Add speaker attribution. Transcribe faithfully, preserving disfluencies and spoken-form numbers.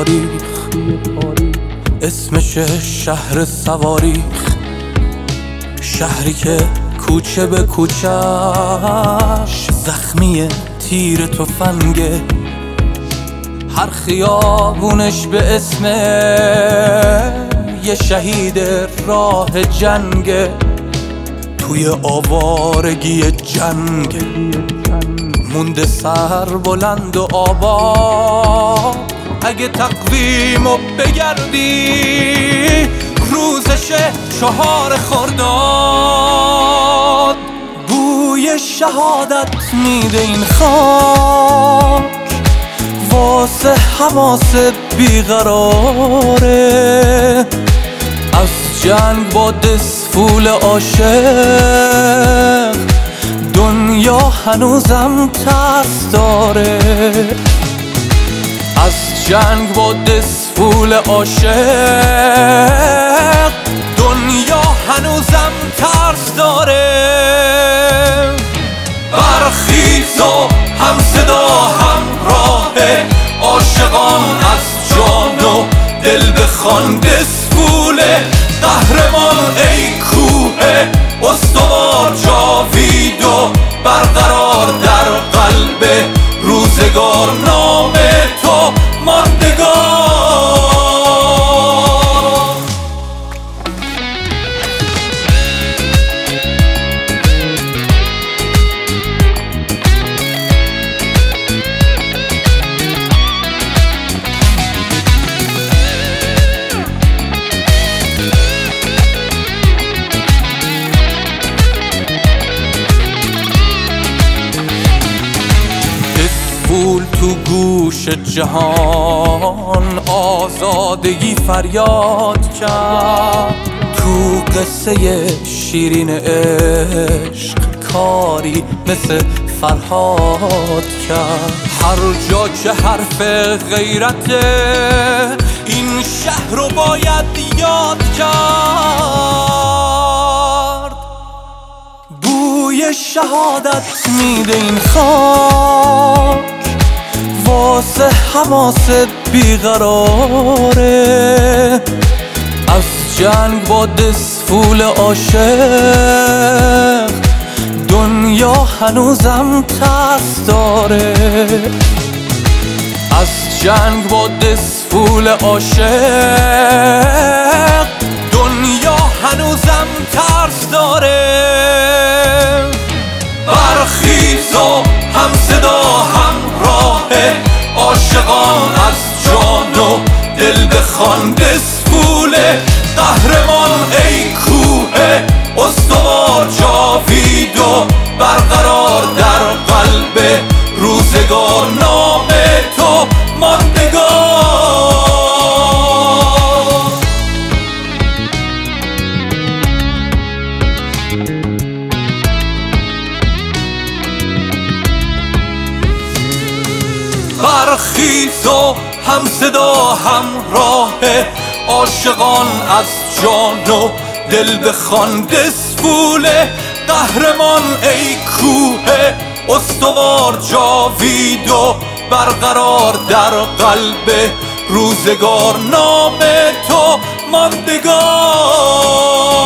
Speaker 1: تاریخ، اسمش شهر سواریخ، شهری که کوچه به کوچه‌اش زخمی تیر تفنگه، هر خیابونش به اسم یه شهید راه جنگه، توی آوارگی جنگ مونده سر بلند و آباد. اگه تقویمو بگردی روزش چهار خرداد، بوی شهادت میده این خاک واسه حماس بیقراره، از جنگ با دسفول عاشق دنیا هنوزم ترس داره، از جنگ با دسفول عاشق دنیا هنوزم ترس داره. برخیز و هم صدا هم راه عاشقان، از جان و دل بخوان دسفول قهرمان ای کوه استوار جاوید و برقرار در قلب روزگار، نام تو ماندگار. پول تو گوش جهان آزادگی فریاد کرد، تو قصه شیرین عشق کاری مثل فرهاد کرد، هر جا که حرف غیرت این شهر رو باید یاد کرد، بوی شهادت میده این خاک واسه حماس بیقراره، از جنگ با دسفول عاشق دنیا هنوزم ترس داره، از جنگ با دسفول عاشق دنیا هنوزم ترس داره. برخیز و هم صدا هم راه عاشقان، از جان و دل بخوان دسفول قهرمان ای کوه استوار جاوید و برقرار در قلب روزگار، نام تو ماندگار. برخیز و هم صدا هم راه عاشقان، از جان و دل بخوان دسفول قهرمان ای کوه استوار جاوید و برقرار در قلب روزگار، نام تو ماندگار.